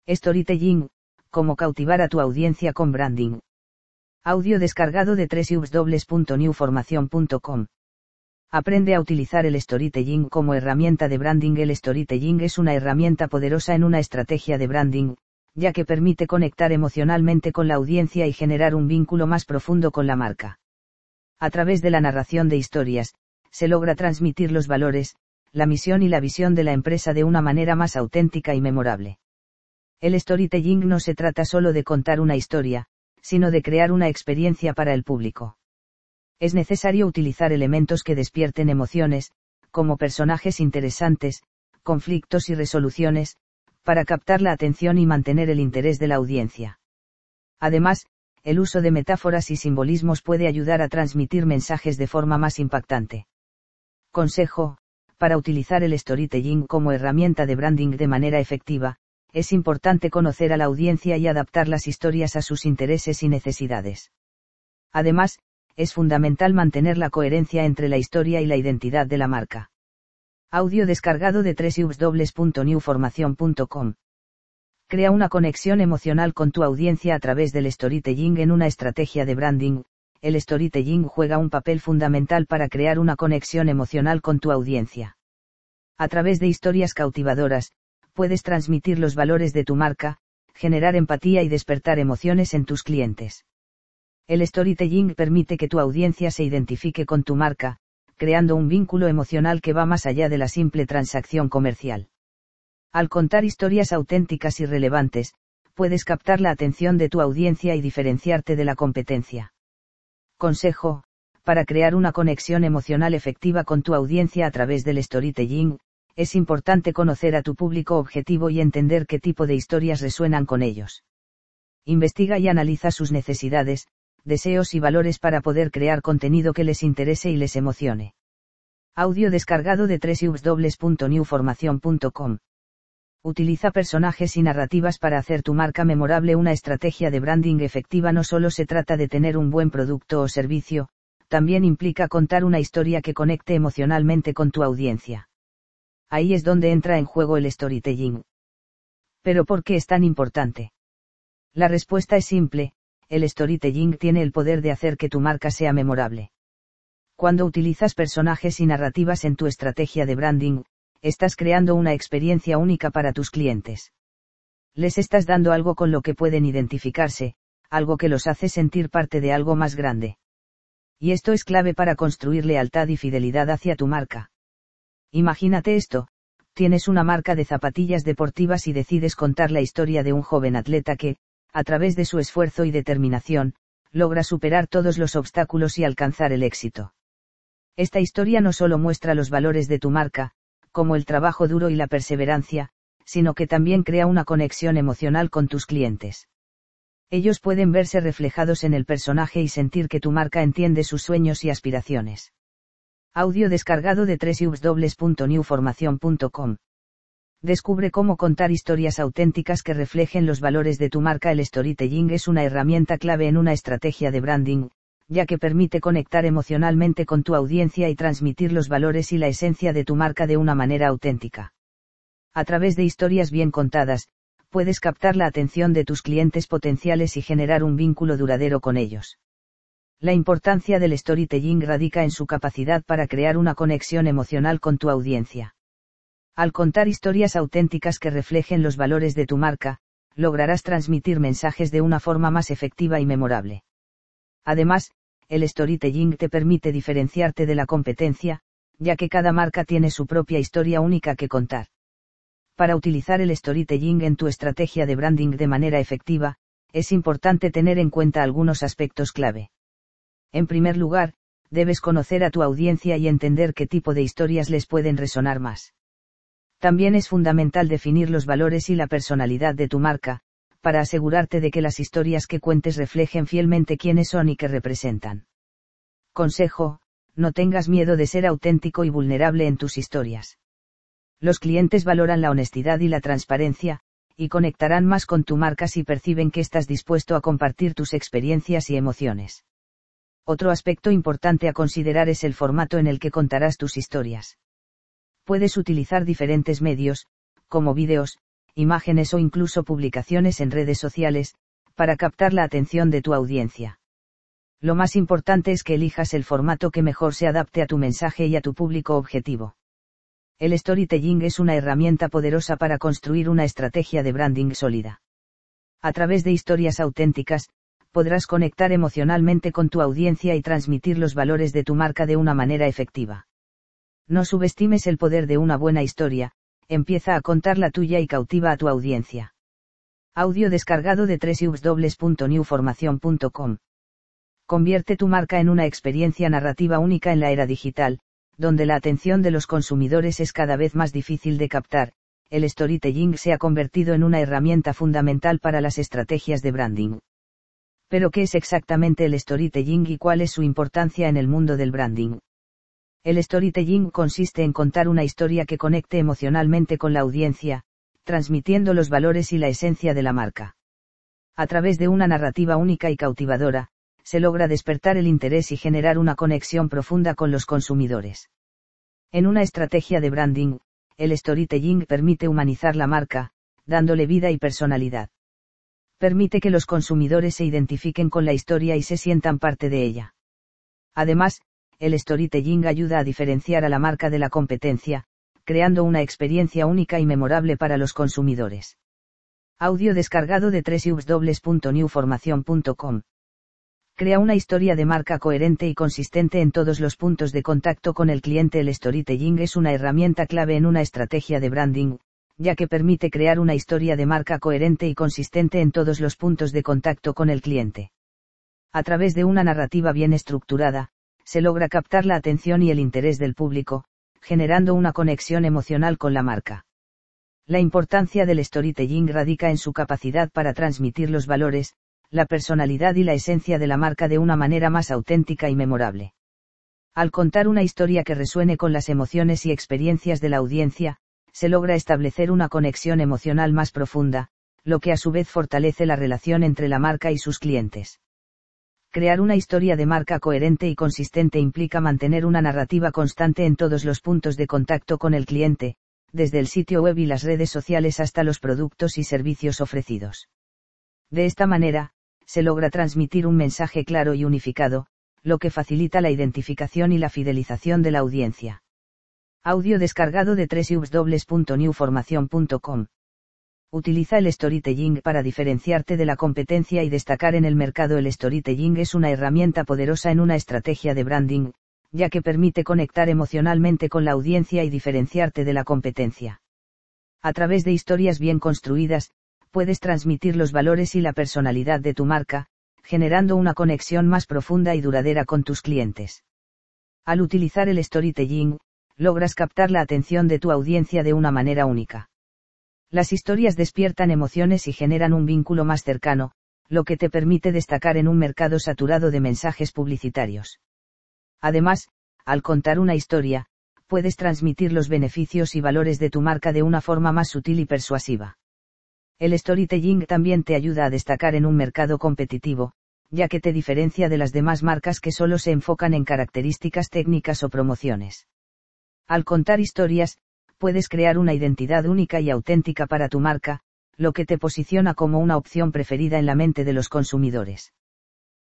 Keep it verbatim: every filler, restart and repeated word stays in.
Storytelling, cómo cautivar a tu audiencia con branding. Audio descargado de doble u doble u doble u punto new formación punto com. Aprende a utilizar el storytelling como herramienta de branding. El storytelling es una herramienta poderosa en una estrategia de branding, ya que permite conectar emocionalmente con la audiencia y generar un vínculo más profundo con la marca. A través de la narración de historias, se logra transmitir los valores, la misión y la visión de la empresa de una manera más auténtica y memorable. El storytelling no se trata solo de contar una historia, sino de crear una experiencia para el público. Es necesario utilizar elementos que despierten emociones, como personajes interesantes, conflictos y resoluciones, para captar la atención y mantener el interés de la audiencia. Además, el uso de metáforas y simbolismos puede ayudar a transmitir mensajes de forma más impactante. Consejo: para utilizar el storytelling como herramienta de branding de manera efectiva, es importante conocer a la audiencia y adaptar las historias a sus intereses y necesidades. Además, es fundamental mantener la coherencia entre la historia y la identidad de la marca. Audio descargado de doble u doble u doble u punto new formación punto com. Crea una conexión emocional con tu audiencia a través del storytelling en una estrategia de branding. El storytelling juega un papel fundamental para crear una conexión emocional con tu audiencia. A través de historias cautivadoras, puedes transmitir los valores de tu marca, generar empatía y despertar emociones en tus clientes. El storytelling permite que tu audiencia se identifique con tu marca, creando un vínculo emocional que va más allá de la simple transacción comercial. Al contar historias auténticas y relevantes, puedes captar la atención de tu audiencia y diferenciarte de la competencia. Consejo: para crear una conexión emocional efectiva con tu audiencia a través del storytelling, es importante conocer a tu público objetivo y entender qué tipo de historias resuenan con ellos. Investiga y analiza sus necesidades, deseos y valores para poder crear contenido que les interese y les emocione. Audio descargado de doble u doble u doble u punto new formación punto com. Utiliza personajes y narrativas para hacer tu marca memorable. Una estrategia de branding efectiva no solo se trata de tener un buen producto o servicio, también implica contar una historia que conecte emocionalmente con tu audiencia. Ahí es donde entra en juego el storytelling. ¿Pero por qué es tan importante? La respuesta es simple: el storytelling tiene el poder de hacer que tu marca sea memorable. Cuando utilizas personajes y narrativas en tu estrategia de branding, estás creando una experiencia única para tus clientes. Les estás dando algo con lo que pueden identificarse, algo que los hace sentir parte de algo más grande. Y esto es clave para construir lealtad y fidelidad hacia tu marca. Imagínate esto: tienes una marca de zapatillas deportivas y decides contar la historia de un joven atleta que, a través de su esfuerzo y determinación, logra superar todos los obstáculos y alcanzar el éxito. Esta historia no solo muestra los valores de tu marca, como el trabajo duro y la perseverancia, sino que también crea una conexión emocional con tus clientes. Ellos pueden verse reflejados en el personaje y sentir que tu marca entiende sus sueños y aspiraciones. Audio descargado de doble u doble u doble u punto new formación punto com. Descubre cómo contar historias auténticas que reflejen los valores de tu marca. El storytelling es una herramienta clave en una estrategia de branding, ya que permite conectar emocionalmente con tu audiencia y transmitir los valores y la esencia de tu marca de una manera auténtica. A través de historias bien contadas, puedes captar la atención de tus clientes potenciales y generar un vínculo duradero con ellos. La importancia del storytelling radica en su capacidad para crear una conexión emocional con tu audiencia. Al contar historias auténticas que reflejen los valores de tu marca, lograrás transmitir mensajes de una forma más efectiva y memorable. Además, el storytelling te permite diferenciarte de la competencia, ya que cada marca tiene su propia historia única que contar. Para utilizar el storytelling en tu estrategia de branding de manera efectiva, es importante tener en cuenta algunos aspectos clave. En primer lugar, debes conocer a tu audiencia y entender qué tipo de historias les pueden resonar más. También es fundamental definir los valores y la personalidad de tu marca, para asegurarte de que las historias que cuentes reflejen fielmente quiénes son y qué representan. Consejo: no tengas miedo de ser auténtico y vulnerable en tus historias. Los clientes valoran la honestidad y la transparencia, y conectarán más con tu marca si perciben que estás dispuesto a compartir tus experiencias y emociones. Otro aspecto importante a considerar es el formato en el que contarás tus historias. Puedes utilizar diferentes medios, como vídeos, imágenes o incluso publicaciones en redes sociales, para captar la atención de tu audiencia. Lo más importante es que elijas el formato que mejor se adapte a tu mensaje y a tu público objetivo. El storytelling es una herramienta poderosa para construir una estrategia de branding sólida. A través de historias auténticas, podrás conectar emocionalmente con tu audiencia y transmitir los valores de tu marca de una manera efectiva. No subestimes el poder de una buena historia, empieza a contar la tuya y cautiva a tu audiencia. Audio descargado de doble u doble u doble u punto new formación punto com. Convierte tu marca en una experiencia narrativa única en la era digital, donde la atención de los consumidores es cada vez más difícil de captar. El storytelling se ha convertido en una herramienta fundamental para las estrategias de branding. Pero ¿qué es exactamente el storytelling y cuál es su importancia en el mundo del branding? El storytelling consiste en contar una historia que conecte emocionalmente con la audiencia, transmitiendo los valores y la esencia de la marca. A través de una narrativa única y cautivadora, se logra despertar el interés y generar una conexión profunda con los consumidores. En una estrategia de branding, el storytelling permite humanizar la marca, dándole vida y personalidad. Permite que los consumidores se identifiquen con la historia y se sientan parte de ella. Además, el storytelling ayuda a diferenciar a la marca de la competencia, creando una experiencia única y memorable para los consumidores. Audio descargado de doble u doble u doble u punto new formación punto com. Crea una historia de marca coherente y consistente en todos los puntos de contacto con el cliente. El storytelling es una herramienta clave en una estrategia de branding, ya que permite crear una historia de marca coherente y consistente en todos los puntos de contacto con el cliente. A través de una narrativa bien estructurada, se logra captar la atención y el interés del público, generando una conexión emocional con la marca. La importancia del storytelling radica en su capacidad para transmitir los valores, la personalidad y la esencia de la marca de una manera más auténtica y memorable. Al contar una historia que resuene con las emociones y experiencias de la audiencia, se logra establecer una conexión emocional más profunda, lo que a su vez fortalece la relación entre la marca y sus clientes. Crear una historia de marca coherente y consistente implica mantener una narrativa constante en todos los puntos de contacto con el cliente, desde el sitio web y las redes sociales hasta los productos y servicios ofrecidos. De esta manera, se logra transmitir un mensaje claro y unificado, lo que facilita la identificación y la fidelización de la audiencia. Audio descargado de doble u doble u doble u punto new formación punto com. Utiliza el storytelling para diferenciarte de la competencia y destacar en el mercado. El storytelling es una herramienta poderosa en una estrategia de branding, ya que permite conectar emocionalmente con la audiencia y diferenciarte de la competencia. A través de historias bien construidas, puedes transmitir los valores y la personalidad de tu marca, generando una conexión más profunda y duradera con tus clientes. Al utilizar el storytelling, logras captar la atención de tu audiencia de una manera única. Las historias despiertan emociones y generan un vínculo más cercano, lo que te permite destacar en un mercado saturado de mensajes publicitarios. Además, al contar una historia, puedes transmitir los beneficios y valores de tu marca de una forma más sutil y persuasiva. El storytelling también te ayuda a destacar en un mercado competitivo, ya que te diferencia de las demás marcas que solo se enfocan en características técnicas o promociones. Al contar historias, puedes crear una identidad única y auténtica para tu marca, lo que te posiciona como una opción preferida en la mente de los consumidores.